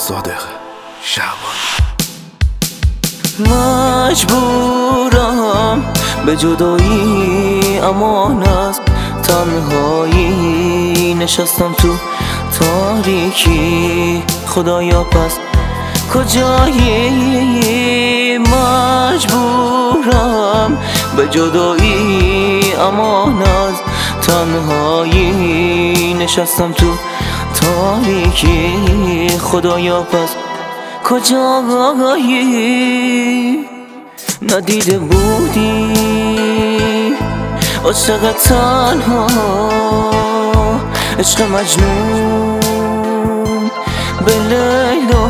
صادق شعبانی. مجبورم به جدایی، امان از تنهایی نشستم تو تاریکی. خدایا پس کجایی؟ مجبورم به جدایی، امان از تنهایی نشستم تو تاریکی. خدایا پس کجایی؟ ندیده بودی عاشق تنها، عشق مجنون به لیلا.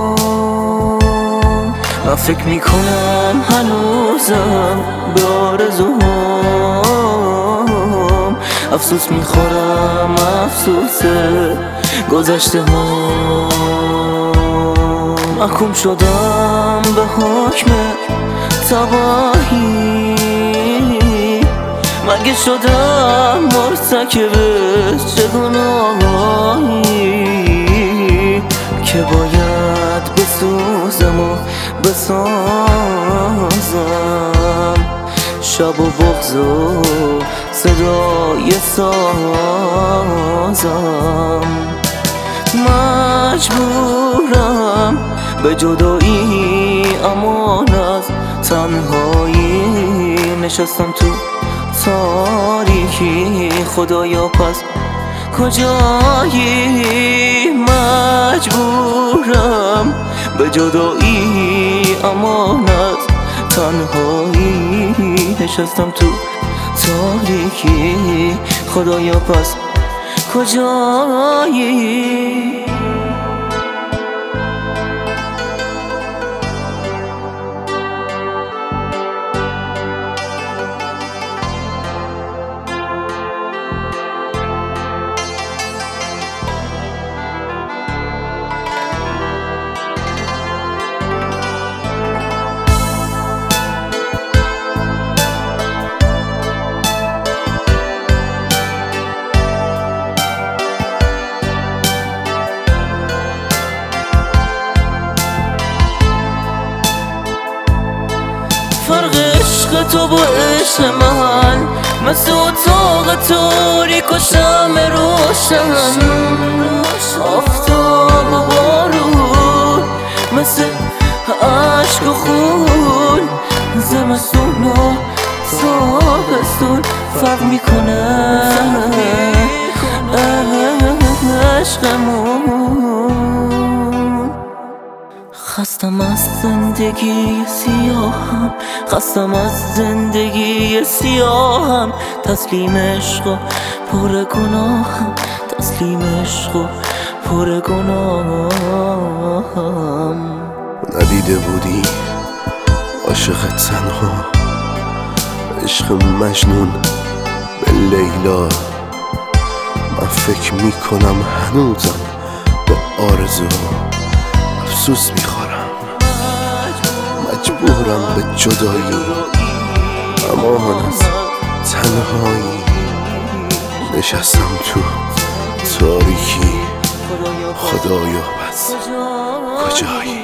من فکر میکنم هنوزم به آرزوام، افسوس میخورم افسوس گذشته ها. محکوم شدم به حکم تباهی، مگه شدم مرتکب چه گناهی که باید بسوزم و بسازم؟ شب و بغض و صدای سازم. مجبورم به جدایی، امان از تنهایی نشستم تو تاریکی. خدایا پس کجایی؟ مجبورم به جدایی، امان از تنهایی نشستم تو تاریکی. خدایا پس کجایی؟ فرق عشق تو با عشق من مثل اتاق تاریک و شمع روشن، آفتاب و بارون مثل عشق و خون، زمستون و تابستون فرق میکنه عشقمون. خستم از زندگی سیاهم، خستم از زندگی سیاهم، تسلیم عشق و پر گناهم، تسلیم عشق و پر گناهم. ندیده بودی عاشق تنها، عشق مجنون به لیلا. من فکر میکنم هنوزم به آرزو، افسوس میخورم. مجبورم به جدایی، امان از تنهایی نشستم تو تاریکی. خدایا پس کجایی؟